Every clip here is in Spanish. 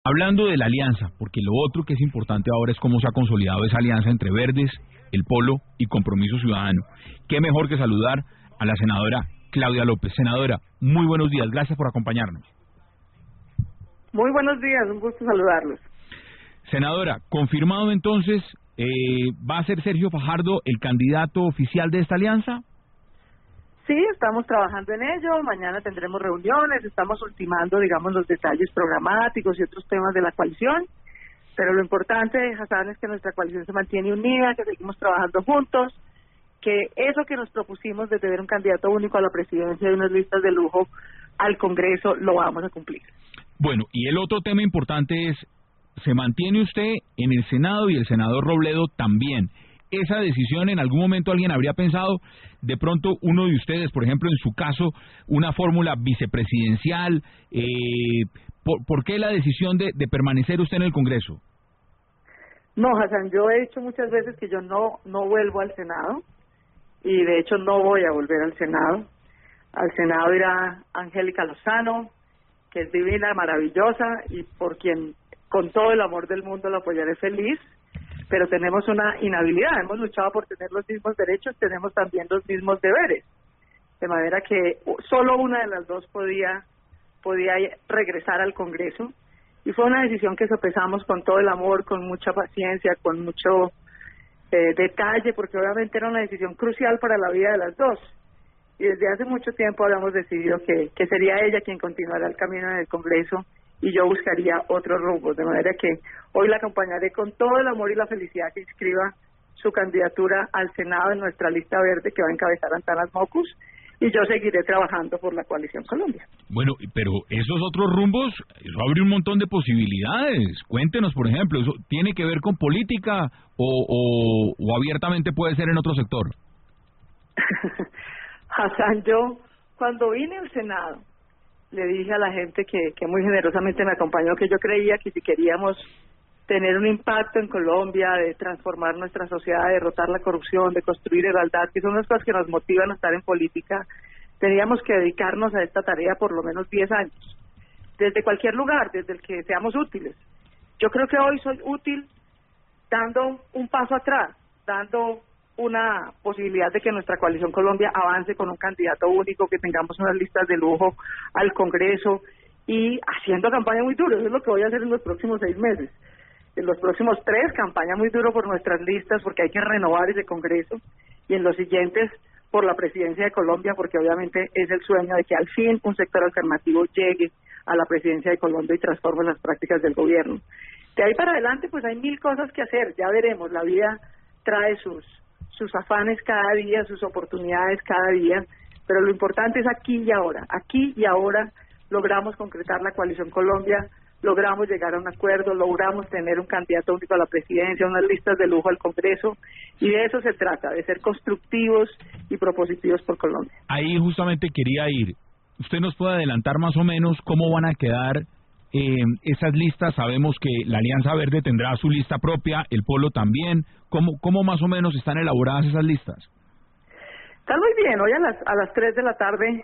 Hablando de la alianza, porque lo otro que es importante ahora es cómo se ha consolidado esa alianza entre Verdes, el Polo y Compromiso Ciudadano. Qué mejor que saludar a la senadora Claudia López. Senadora, muy buenos días, gracias por acompañarnos. Muy buenos días, un gusto saludarlos. Senadora, confirmado entonces, ¿va a ser Sergio Fajardo el candidato oficial de esta alianza? Sí, estamos trabajando en ello, mañana tendremos reuniones, estamos ultimando, digamos, los detalles programáticos y otros temas de la coalición, pero lo importante, Hassan, es que nuestra coalición se mantiene unida, que seguimos trabajando juntos, que eso que nos propusimos de tener un candidato único a la presidencia de unas listas de lujo al Congreso, lo vamos a cumplir. Bueno, y el otro tema importante es, ¿se mantiene usted en el Senado y el senador Robledo también? Esa decisión, en algún momento alguien habría pensado, de pronto uno de ustedes, por ejemplo, en su caso, una fórmula vicepresidencial, ¿por qué la decisión de permanecer usted en el Congreso? No, Hassan, yo he dicho muchas veces que yo no vuelvo al Senado, y de hecho no voy a volver al Senado. Al Senado irá Angélica Lozano, que es divina, maravillosa, y por quien con todo el amor del mundo la apoyaré feliz, pero tenemos una inhabilidad, hemos luchado por tener los mismos derechos, tenemos también los mismos deberes, de manera que solo una de las dos podía regresar al Congreso, y fue una decisión que sopesamos con todo el amor, con mucha paciencia, con mucho detalle, porque obviamente era una decisión crucial para la vida de las dos, y desde hace mucho tiempo habíamos decidido que sería ella quien continuara el camino en el Congreso, y yo buscaría otros rumbos, de manera que hoy la acompañaré con todo el amor y la felicidad que inscriba su candidatura al Senado en nuestra lista verde que va a encabezar Antanas Mockus, y yo seguiré trabajando por la Coalición Colombia. Bueno, pero esos otros rumbos, eso abre un montón de posibilidades. Cuéntenos, por ejemplo, ¿eso tiene que ver con política o abiertamente puede ser en otro sector? Hassan, yo cuando vine al Senado, le dije a la gente que muy generosamente me acompañó, que yo creía que si queríamos tener un impacto en Colombia, de transformar nuestra sociedad, de derrotar la corrupción, de construir igualdad, que son las cosas que nos motivan a estar en política, teníamos que dedicarnos a esta tarea por lo menos 10 años, desde cualquier lugar, desde el que seamos útiles. Yo creo que hoy soy útil dando un paso atrás, dando una posibilidad de que nuestra Coalición Colombia avance con un candidato único, que tengamos unas listas de lujo al Congreso y haciendo campaña muy duro. Eso es lo que voy a hacer en los próximos 6 meses. En los próximos 3, campaña muy duro por nuestras listas, porque hay que renovar ese Congreso, y en los siguientes por la presidencia de Colombia, porque obviamente es el sueño de que al fin un sector alternativo llegue a la presidencia de Colombia y transforme las prácticas del gobierno. De ahí para adelante pues hay 1000 cosas que hacer, ya veremos, la vida trae sus afanes cada día, sus oportunidades cada día, pero lo importante es aquí y ahora logramos concretar la Coalición Colombia, logramos llegar a un acuerdo, logramos tener un candidato único a la presidencia, unas listas de lujo al Congreso, y de eso se trata, de ser constructivos y propositivos por Colombia. Ahí justamente quería ir. ¿Usted nos puede adelantar más o menos cómo van a quedar esas listas? Sabemos que la Alianza Verde tendrá su lista propia, el Polo también. ¿Cómo más o menos están elaboradas esas listas? Están muy bien. Hoy a las 3 de la tarde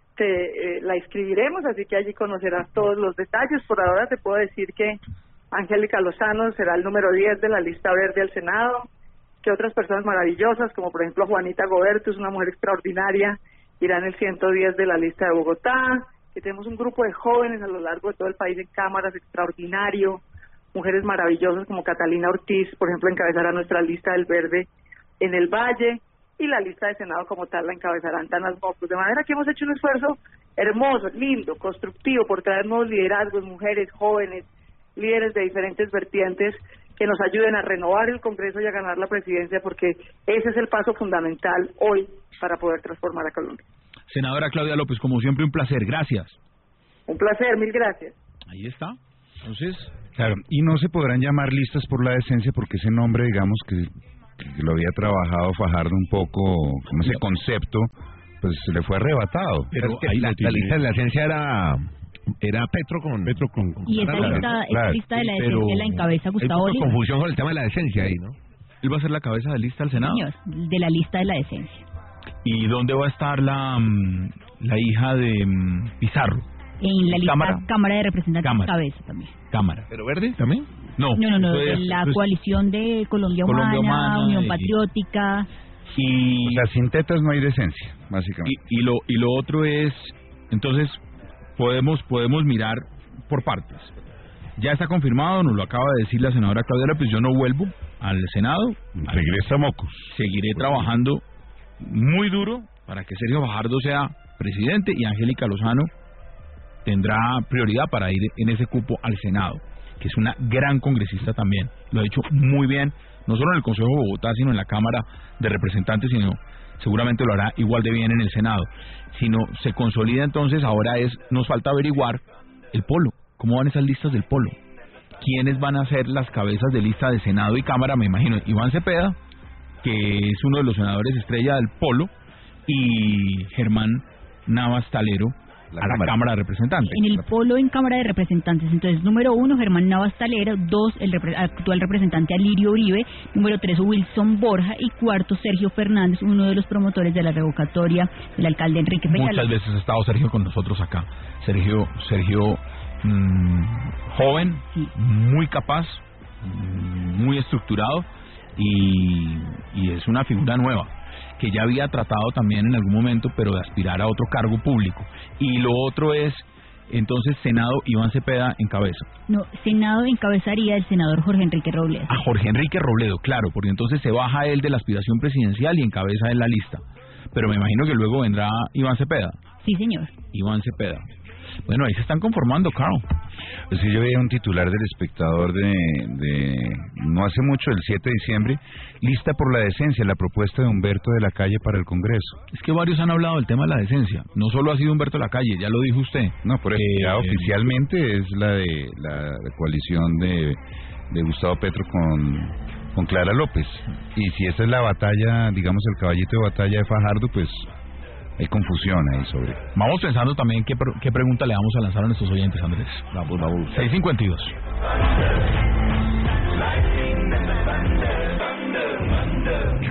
la inscribiremos, así que allí conocerás todos los detalles. Por ahora te puedo decir que Angélica Lozano será el número 10 de la lista verde al Senado, que otras personas maravillosas, como por ejemplo Juanita Goberto, es una mujer extraordinaria, irá en el 110 de la lista de Bogotá, que tenemos un grupo de jóvenes a lo largo de todo el país en cámaras extraordinario, mujeres maravillosas como Catalina Ortiz, por ejemplo, encabezará nuestra lista del Verde en el Valle, y la lista de Senado como tal la encabezará Antanas Mockus, de manera que hemos hecho un esfuerzo hermoso, lindo, constructivo, por traer nuevos liderazgos, mujeres, jóvenes, líderes de diferentes vertientes, que nos ayuden a renovar el Congreso y a ganar la presidencia, porque ese es el paso fundamental hoy para poder transformar a Colombia. Senadora Claudia López, como siempre, un placer. Gracias. Un placer, 1000 gracias. Ahí está. Entonces, claro, y no se podrán llamar listas por la decencia, porque ese nombre, digamos, que lo había trabajado Fajardo un poco, como ese concepto, pues se le fue arrebatado. Pero es que la lista de la decencia era Petro con y esa lista de la decencia la encabeza Gustavo Bolívar. Hay confusión con el tema de la decencia ahí, ¿no? ¿Él va a ser la cabeza de lista al Senado? Señor, de la lista de la decencia. ¿Y dónde va a estar la hija de Pizarro? En la lista Cámara de Representantes cabeza también. Cámara. ¿Pero verde también? No, de la coalición de Colombia Humana, Unión Patriótica. O sea, sin tetas no hay decencia, básicamente. Y lo otro es, entonces, podemos mirar por partes. Ya está confirmado, nos lo acaba de decir la senadora Claudia López, yo no vuelvo al Senado. Regresa Mocos. Seguiré trabajando muy duro para que Sergio Fajardo sea presidente y Angélica Lozano tendrá prioridad para ir en ese cupo al Senado, que es una gran congresista también. Lo ha hecho muy bien, no solo en el Consejo de Bogotá, sino en la Cámara de Representantes, sino seguramente lo hará igual de bien en el Senado. Sino se consolida entonces, ahora nos falta averiguar el polo. ¿Cómo van esas listas del polo? ¿Quiénes van a ser las cabezas de lista de Senado y Cámara? Me imagino Iván Cepeda, que es uno de los senadores estrella del polo, y Germán Navas Talero a la Cámara de Representantes. En el polo en Cámara de Representantes, entonces, número 1, Germán Navas Talero; 2, el actual representante Alirio Uribe; número 3, Wilson Borja; y 4, Sergio Fernández, uno de los promotores de la revocatoria del alcalde Enrique Peñalosa. Muchas veces ha estado Sergio con nosotros acá. Sergio joven, sí, muy capaz, muy estructurado, y es una figura nueva que ya había tratado también en algún momento, pero de aspirar a otro cargo público. Y lo otro es, entonces, Senado, Iván Cepeda encabeza. No, Senado encabezaría el senador Jorge Enrique Robledo. A Jorge Enrique Robledo, claro, porque entonces se baja él de la aspiración presidencial y encabeza en la lista. Pero me imagino que luego vendrá Iván Cepeda. Sí, señor. Iván Cepeda. Bueno, ahí se están conformando, Carl. Pues sí, yo veía un titular del Espectador de no hace mucho, el 7 de diciembre, lista por la decencia, la propuesta de Humberto de la Calle para el Congreso. Es que varios han hablado del tema de la decencia. No solo ha sido Humberto de la Calle, ya lo dijo usted. No, por eso ya oficialmente es la de la coalición de Gustavo Petro con Clara López. Y si esa es la batalla, digamos el caballito de batalla de Fajardo, pues hay confusión ahí sobre. Vamos pensando también qué pregunta le vamos a lanzar a nuestros oyentes, Andrés. Vamos. 6:52.